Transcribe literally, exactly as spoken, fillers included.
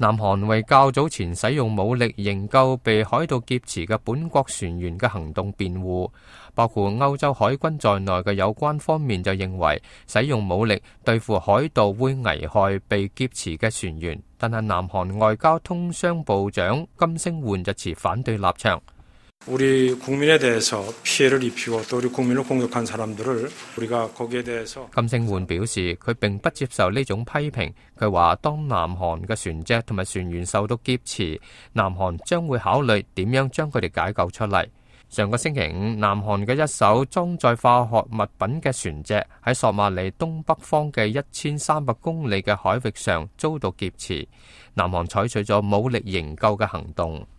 南韓為較早前使用武力營救被海盜劫持嘅本國船員嘅行動辯護，包括歐洲海軍在內嘅有關方面就認為使用武力對付海盜會危害被劫持嘅船員，但係南韓外交通商部長金星煥就持反對立場。 우리 국민에 대해서 피해를 입히고 또 우리 국민을 공격한 사람들을 우리가 거기에 대해서 金星煥表示，佢並不接受呢種批評。佢話，當南韓嘅船隻同埋船員受到劫持，南韓將會考慮點樣將佢哋解救出嚟。上個星期五，南韓嘅一艘裝載化學物品嘅船隻喺索馬里東北方嘅一千三百公里嘅海域上遭到劫持，南韓採取咗武力營救嘅行動。